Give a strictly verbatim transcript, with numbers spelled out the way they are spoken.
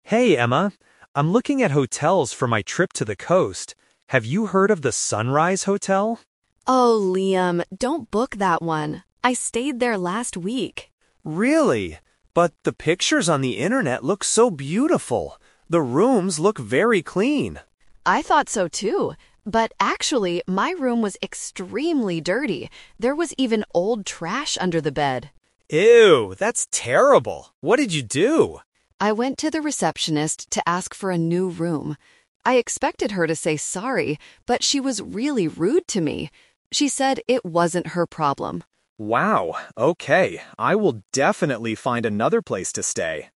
Hey, Emma. I'm looking at hotels for my trip to the coast. Have you heard of the Sunrise Hotel? Oh, Liam, don't book that one. I stayed there last week. Really? But the pictures on the internet look so beautiful. The rooms look very clean. I thought so too. But actually, my room was extremely dirty. There was even old trash under the bed. Ew, that's terrible. What did you do? I went to the receptionist to ask for a new room. I expected her to say sorry, but she was really rude to me. She said it wasn't her problem. Wow, okay. I will definitely find another place to stay.